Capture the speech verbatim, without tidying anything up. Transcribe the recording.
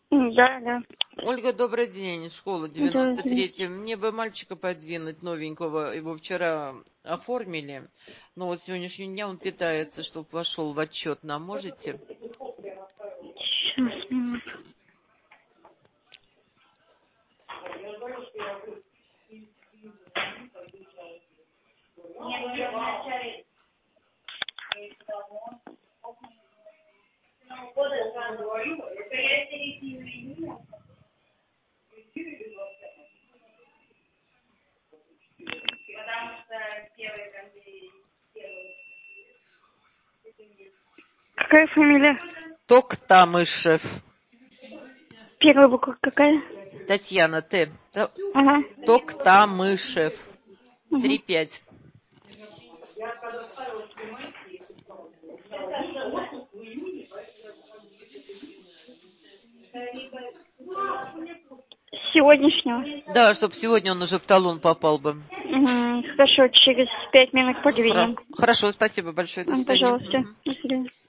Да, да. Ольга, добрый день. Школа девяносто третья. Мне бы мальчика подвинуть новенького. Его вчера оформили. Но вот с сегодняшнего дня он питается, чтобы вошел в отчет. Нам можете? Сейчас, минуту. Какая фамилия? Токтамышев. Первая буква какая? Татьяна, Т. Ага. Токтамышев. Угу. три пять. Сегодняшнего? Да, чтобы сегодня он уже в талон попал бы. Угу. Хорошо, через пять минут подвинем. Хорошо, спасибо большое. До свидания. Пожалуйста. До свидания.